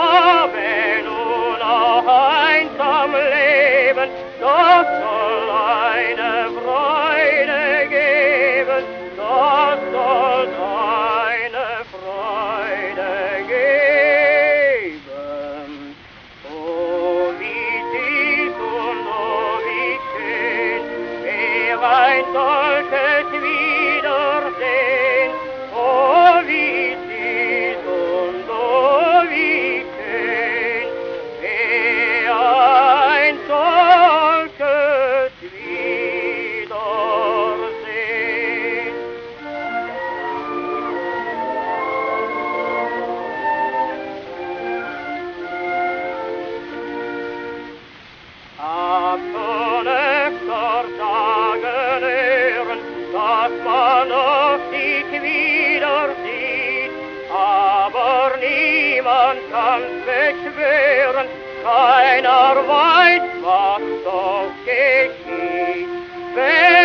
Ja, wenn du noch einsam leben, das soll eine Freude geben, das soll eine Freude geben. Oh, wie süß und oh, wie schön, wer ein solches Wiedersehen. Oh, wie süß und oh, wie schön, wer ein solches Wiedersehen. Hab schon öfter sagen hören, dass man auf sich wieder sieht, aber niemand kann's beschwören, keiner weiß, was doch geschieht.